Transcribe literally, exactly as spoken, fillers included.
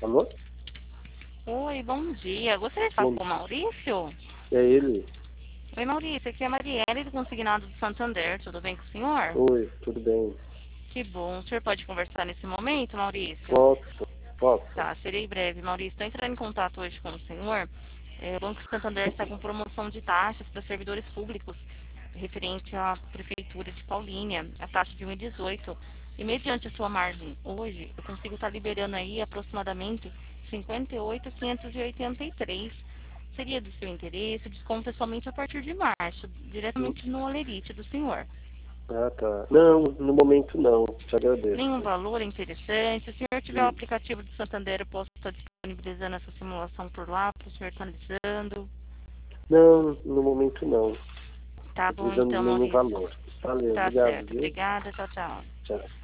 Alô? Oi, bom dia. Gostaria de falar Bom, com o Maurício? é ele? Oi, Maurício. Aqui é a Marielle do Consignado do Santander. Tudo bem com o senhor? Oi, tudo bem? Que bom. O senhor pode conversar nesse momento, Maurício? Posso? Posso? Tá, serei breve. Maurício, estou entrando em contato hoje com o senhor. É, o Banco Santander está com promoção de taxas para servidores públicos referente à Prefeitura de Paulínia, a taxa de um vírgula dezoito. E mediante a sua margem hoje, eu consigo estar liberando aí aproximadamente cinquenta e oito mil quinhentos e oitenta e três. Seria do seu interesse, o desconto é somente a partir de março, Hum, diretamente no Olerite do senhor. Ah, tá. Não, no momento não. Te Nenhum agradeço. valor é interessante. Se o senhor tiver o Hum, aplicativo do Santander, eu posso estar disponibilizando essa simulação por lá para o senhor estar analisando. Não, no momento não. Tá Tô bom precisando de então, nenhum Maurício. valor. Valeu, Tá obrigado, certo. viu? Obrigada. Tchau, tchau. Tchau.